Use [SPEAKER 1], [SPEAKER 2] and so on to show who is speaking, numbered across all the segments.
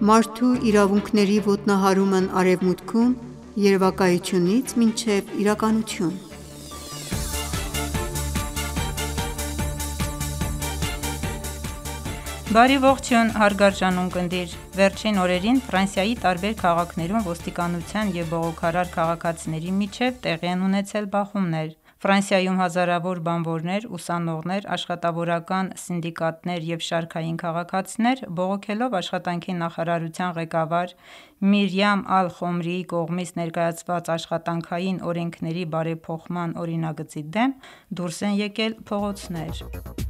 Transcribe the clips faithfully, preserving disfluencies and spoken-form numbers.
[SPEAKER 1] Մարդու իրավունքների ոտնահարումն Արևմուտքում՝ երևակայությունից մինչև իրականություն։
[SPEAKER 2] Բարի ողջույն հարգարժան ունկնդիր: Վերջին օրերին Ֆրանսիայի տարբեր քաղաքներում ոստիկանության և բողոքարար քաղաքացիների միջև տեղի են ունեցել բախումներ: Ֆրանսիայում հազարավոր բանվորներ, ուսանողներ, աշխատավորական սինդիկատներ և շարքային քաղաքացիներ բողոքելով աշխատանքի նախարարության ղեկավար Միրիամ Ալ-Խոմրիի կողմից ներկայացված աշխատանքային օրենքների բարեփոխման օրինագծի դեմ դուրս են եկել փողոցներ: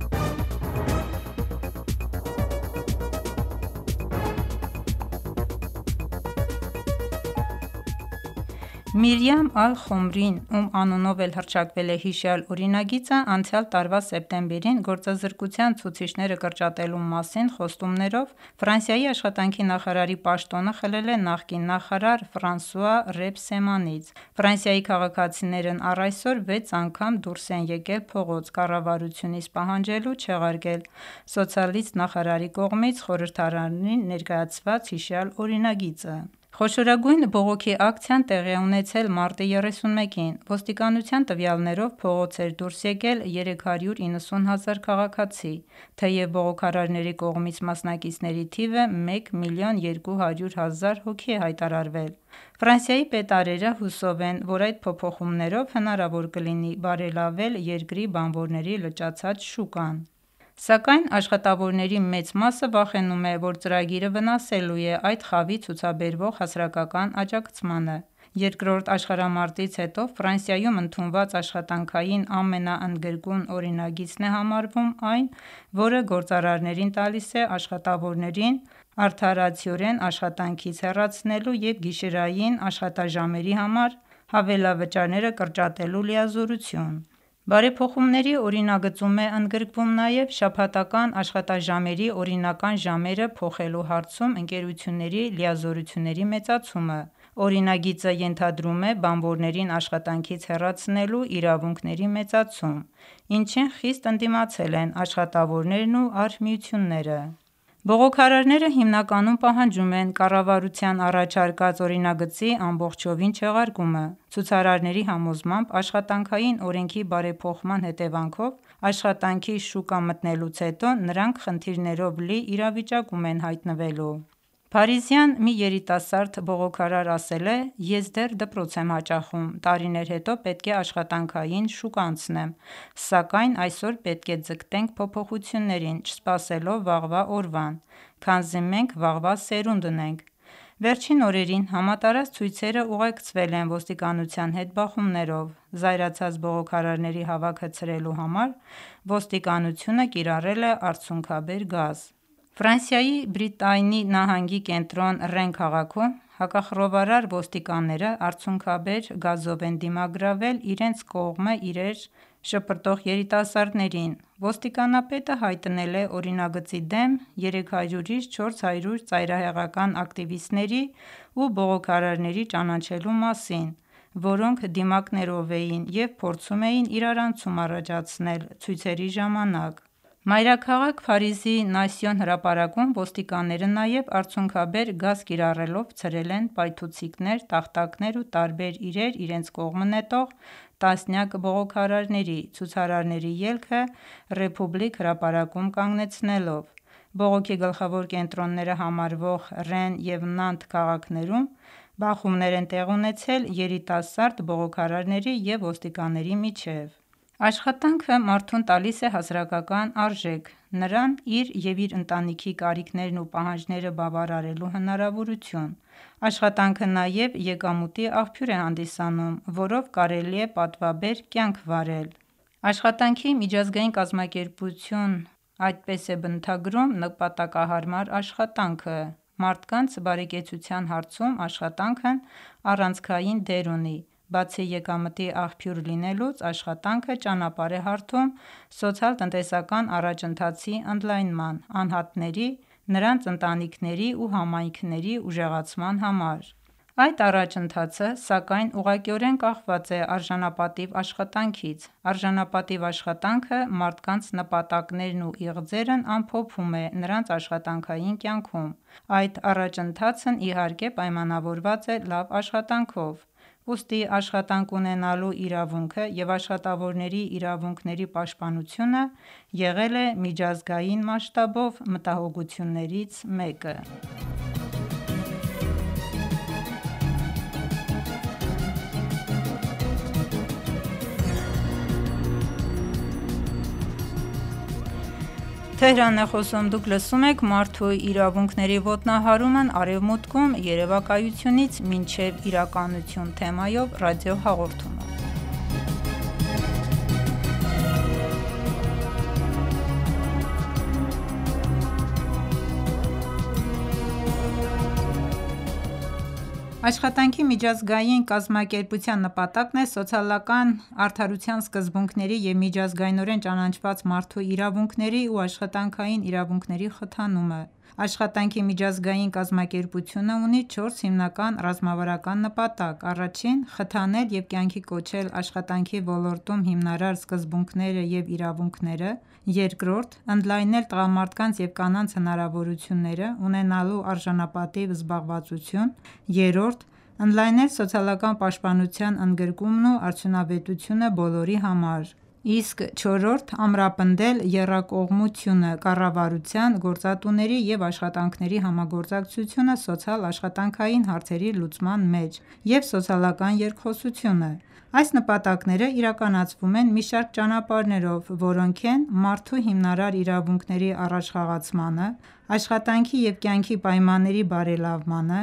[SPEAKER 2] Միրիամ Ալ-Խոմրին, ում անունով էլ հռչակվել է հիշյալ օրինագիծը, անցյալ տարվա սեպտեմբերին գործազրկության ցուցիչները կրճատելու մասին խոստումներով Ֆրանսիայի աշխատանքի նախարարի պաշտոնը խլել է նախկին նախարար Ֆրանսուଆ Ռեփսեմանից: Ֆրանսիայի քաղաքացիներն առ այսօր վեց անգամ դուրս են եկել փողոց՝ կառավարությունից պահանջելու չեղարկել սոցիալիստ նախարարի կողմից խորհրդարանին ներկայացված հիշյալ օրինագիծը: Խոշորագույն բողոքի ակցիան տեղի է ունեցել մարտի երեսունմեկին: Ոստիկանության տվյալներով փողոց էր դուրս եկել երեք հարյուր իննսուն հազար քաղաքացի, թեև բողոքարարների կողմից մասնակիցների թիվը մեկ միլիոն երկու հարյուր հազար հոգի է հայտարարվել: Ֆրանսիայի պետարերը հուսով են, որ այդ փոփոխումներով հնարավոր կլինի բարելավել երկրի բանվորների լճացած շուկան: Սակայն աշխատավորների մեծ մասը վախենում է, որ ծրագիրը վնասելու է այդ խավի ցուցաբերվող հասարակական աջակցմանը: Երկրորդ աշխարհամարտից հետո Ֆրանսիայում ընդունված աշխատանքային ամենաընդգրկուն օրինագիծն է համարվում այն, որը գործարարներին տալիս է աշխատավորներին արդարացիորեն աշխատանքից հեռացնելու և գիշերային աշխատաժամերի համար հավելավճարները կրճատելու լիազորություն: Բարեփոխումների օրինագծում է ընդգրկվում նաև շաբաթական աշխատաժամերի օրինական ժամերը փոխելու հարցում ընկերությունների լիազորությունների մեծացումը: Օրինագիծը ենթադրում է բանվորներին աշխատանքից հեռացնելու իրավունքների մեծացում, ինչին խիստ ընդդիմացել են աշխատավորներն ու արհմիությունները: Բողոքարարները հիմնականում պահանջում են կառավարության առաջարկած օրինագծի ամբողջովին չեղարկումը: Ցուցարարների համոզմամբ աշխատանքային օրենքի բարեփոխման հետևանքով աշխատանքի շուկա մտնելուց հետո նրանք խնդիրներով լի իրավիճակում են հայտնվելու: Փարիզյան մի երիտասարդ բողոքարար ասել է. «Ես դեռ դպրոց եմ հաճախում, տարիներ հետո պետք է աշխատանքային շուկա անցնեմ, սակայն այսօր պետք է ձգտենք փոփոխություններին՝ չսպասելով վաղվա օրվան, քանզի մենք վաղվա սերունդն ենք»: Վերջին օրերին համատարած ցույցերը ուղեկցվել են ոստիկանության հետ բախումներով: Զայրացած բողոքարարների հավաքը ցրելու համար ոստիկանությունը կիրառել է արցունքաբեր գազ: Ֆրանսիայի Բրիտայնի նահանգի կենտրոն Ռեն քաղաքում հակախռովարար ոստիկանները արցունքաբեր գազով են դիմագրավել իրենց կողմը իրեր շպրտող երիտասարդներին: Ոստիկանապետը հայտնել է օրինագծի դեմ երեք հարյուրից չորս հարյուր ծայրահեղական ակտիվիստների ու բողոքարարների ճանաչելու մասին, որոնք դիմակներով էին և փորձում էին իրարանցում առաջացնել ցույցերի ժամանակ: Մայրաքաղաք Փարիզի Նասիոն հրապարակում ոստիկանները նաև արցունքաբեր գազ կիրառելով ցրել են պայթուցիկներ, տախտակներ ու տարբեր իրեր իրենց կողմը նետող տասնյակ բողոքարարների՝ ցուցարարների ելքը Ռեփուբլիկ հրապարակում կանգնեցնելով: Բողոքի գլխավոր կենտրոնները համարվող Ռեն և Նանտ քաղաքներում բախումներ են տեղի ունեցել երիտասարդ բողոքարարների և ոստիկանների միջև: Աշխատանքը մարդուն տալիս է հասարակական արժեք, նրան իր և իր ընտանիքի կարիքներն ու պահանջները բավարարելու հնարավորություն: Աշխատանքը նաև եկամուտի աղբյուր է հանդիսանում, որով կարելի է պատվաբեր կյանք վարել: Աշխատանքի միջազգային կազմակերպություն այդպես է բնութագրում նպատակահարմար աշխատանքը. «Մարդկանց բարեկեցության հարցում աշխատանքն առանցքային դեր ունի: Բացի եկամտի աղբյուր լինելուց, աշխատանքը ճանապարհ է հարթում սոցիալ-տնտեսական առաջընթացի ընդլայնման, անհատների, նրանց ընտանիքների ու համայնքների ուժեղացման համար»: Այդ առաջընթացը, սակայն, ուղղակիորեն կախված է արժանապատիվ աշխատանքից։ Արժանապատիվ աշխատանքը մարդկանց նպատակներն ու իղձերն ամփոփում է նրանց աշխատանքային կյանքում։ Այդ առաջընթացն իհարկե պայմանավորված է լավ աշխատանքով։ Ուստի աշխատանք ունենալու իրավունքը և աշխատավորների իրավունքների պաշտպանությունը եղել է միջազգային մասշտաբով մտահոգություններից մեկը։ «Մարդու իրավունքների ոտնահարումն Արևմուտքում՝ երևակայությունից մինչև իրականություն» թեմայով ռադիոհաղորդում։ Աշխատանքի միջազգային կազմակերպության նպատակն է սոցիալական արդարության սկզբունքների և միջազգայնորեն ճանաչված մարդու իրավունքների ու աշխատանքային իրավունքների խթանումը։ Աշխատանքի միջազգային կազմակերպությունը ունի չորս հիմնական ռազմավարական նպատակ. Առաջին՝ խթանել և կյանքի կոչել աշխատանքի ոլորտում հիմնարար սկզբունքները և իրավունքները։ Երկրորդ՝ ընդլայնել տղամարդկանց և կանանց հնարավորությունները ունենալու արժանապատիվ զբաղվածություն։ Երրորդ՝ ընդլայնել սոցիալական պաշտպանության ընդգրկումն ու արդյունավետությունը բոլորի համար։ Իսկ չորրորդ՝ ամրապնդել եռակողմությունը, կառավարության, գործատուների և աշխատանքների համագործակցությունը սոցիալ-աշխատանքային հարցերի լուծման մեջ և սոցիալական երկխոսությունը։ Այս նպատակները իրականացվում են մի շարք ճանապարհներով, որոնք են մարդու հիմնարար իրավունքների առաջխաղացմանը, աշխատանքի և կյանքի պայմանների բարելավմանը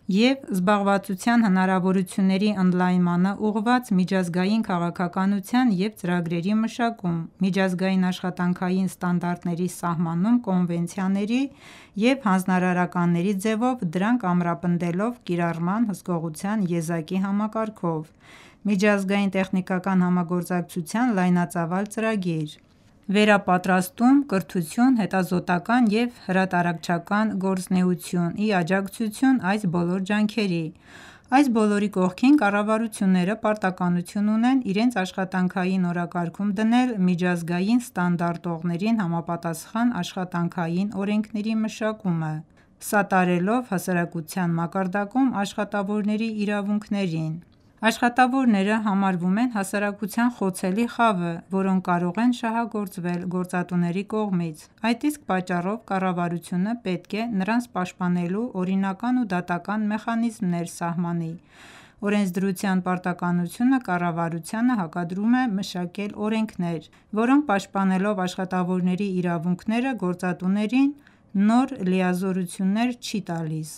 [SPEAKER 2] և զբաղվածության հնարավորությունների ընդլայնմանը ուղղված միջազգային քաղաքականության և ծրագրերի մշակում, միջազգային աշխատանքային ստանդարտների սահմանում կոնվենցիաների և հանձնարարականների ձևով, դրանք ամրապնդելով կիրառման հսկողության եզակի համակարգով, միջազգային տեխնիկական համագործակցության լայնածավալ ծրագիր, վերապատրաստում, կրթություն, հետազոտական և հրատարակչական գործունեություն, ի աջակցություն այս բոլոր ջանքերի։ Այս բոլորի կողքին, կառավարությունները պարտականություն ունեն իրենց աշխատանքային օրակարգում դնել միջազգային ստանդարտողներին համապատասխան աշխատանքային օրենքների մշակումը, սատարելով հասարակության մակարդակում աշխատավորների իրավունքներին։ Աշխատավորները համարվում են հասարակության խոցելի խավը, որոնք կարող են շահագործվել գործատուների կողմից։ Այդ իսկ պատճառով կառավարությունը պետք է նրանց պաշտպանելու օրինական ու դատական մեխանիզմներ սահմանի։ Օրենսդրության պարտականությունը կառավարությանը հակադրում է մշակել օրենքներ, որոնք պաշտպանելով աշխատավորների իրավունքները, գործատուներին նոր լիազորություններ չի տալիս։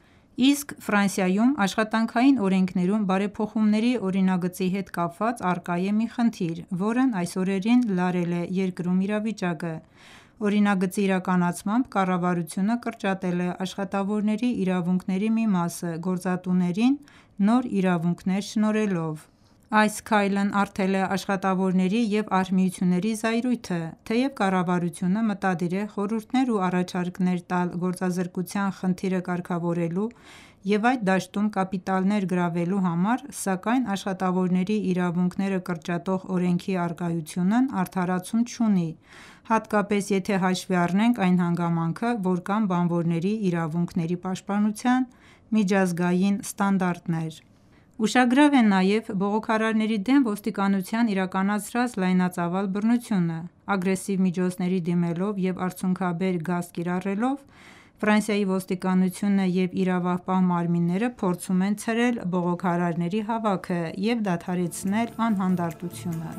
[SPEAKER 2] Իսկ Ֆրանսիայում աշխատանքային օրենքներում բարեփոխումների օրինագծի հետ կապված առկա է մի խնդիր, որն այս օրերին լարել է երկրում իրավիճակը։ Օրինագծի իրականացմամբ կառավարությունը կրճատել է աշխատավորների իրավունքների մի մասը՝ գործատուներին նոր իրավունքներ շնորհելով։ Այս քայլն առթել է աշխատավորների և արհմիությունների զայրույթը։ Թեև կառավարությունը մտադիր է խորհուրդներ ու առաջարկներ տալ գործազրկության խնդիրը կարգավորելու և այդ դաշտում կապիտալներ գրավելու համար, սակայն աշխատավորների իրավունքները կրճատող օրենքի առկայությունն արդարացում չունի, հատկապես եթե հաշվի առնենք այն հանգամանքը, որ կան բանվորների իրավունքների պաշտպանության միջազգային ստանդարտներ։ Ուշագրավ է նաև բողոքարարների դեմ ոստիկանության իրականացրած լայնածավալ բռնությունը։ Ագրեսիվ միջոցների դիմելով և արդյունքաբեր գազ կիրառելով, Ֆրանսիայի ոստիկանությունը և իրավապահ մարմինները փորձում են ցրել բողոքարարների հավաքը և դադարեցնել անհանդարտությունը։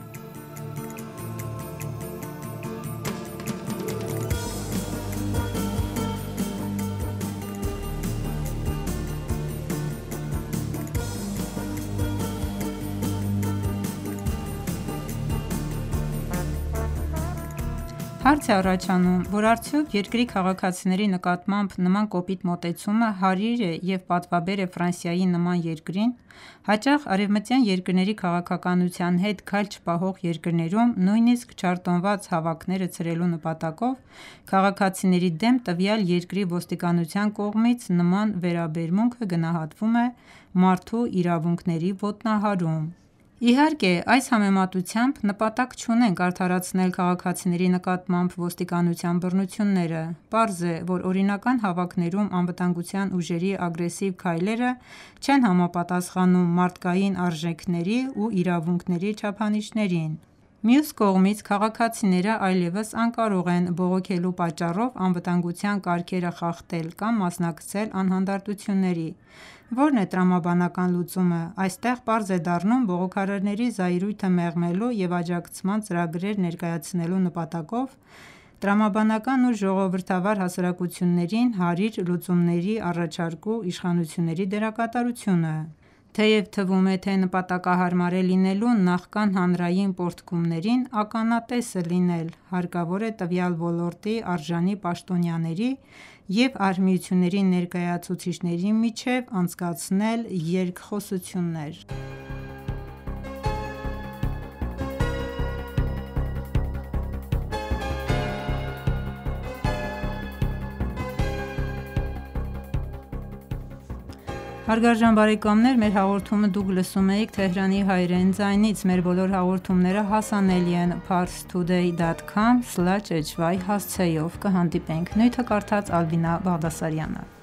[SPEAKER 2] Հարց է առաջանում, որ արդյոք երկրի քաղաքացիների նկատմամբ նման կոպիտ մոտեցումը հարիր է և պատվաբեր է Ֆրանսիայի նման երկրին: Հաճախ արևմտյան երկրների քաղաքականության հետ քայլ չպահող երկրներում նույնիսկ չարտոնված հավաքները ցրելու նպատակով քաղաքացիների դեմ տվյալ երկրի ոստիկանության կողմից նման վերաբերմունքը գնահատվում է մարդու իրավունքների ոտնահարում: Իհարկե, այս համեմատությամբ նպատակ չունենք արդարացնել քաղաքացիների նկատմամբ ոստիկանության բռնությունները: Պարզ է, որ օրինական հավաքներում անվտանգության ուժերի ագրեսիվ քայլերը չեն համապատասխանում մարդկային արժեքների ու իրավունքների չափանիշներին: Մյուս կողմից, քաղաքացիները այլևս անկարող են բողոքելու պատճառով անվտանգության կարգերը խախտել կամ մասնակցել անհանդարտությունների: Ո՞րն է տրամաբանական լուծումը: Այստեղ պարզ է դառնում բողոքարարների զայրույթը մեղմելու և աջակցման ծրագրեր ներկայացնելու նպատակով տրամաբանական ու ժողովրդավար հասարակություններին հարիր լուծումների առաջարկու իշխանությունների դերակատարությունը: Թեև թվում է, թե նպատակահարմար է լինելու նախքան հանրային պոռթկումներին ականատես լինել, հարկավոր է տվյալ ոլորտի արժանի պաշտոնյաների և արհմիությունների ներկայացուցիչների միջև անցկացնել երկխոսություններ: Մեր հաղորդումը դուք լսում էիք Թեհրանի հայրեն ձայնից: Մեր բոլոր հաղորդումները հասանելի են parstoday dot com slash hy հասցեով: Կհանդիպենք նյութը կարդաց Ալբինա Բաղդասարյանը: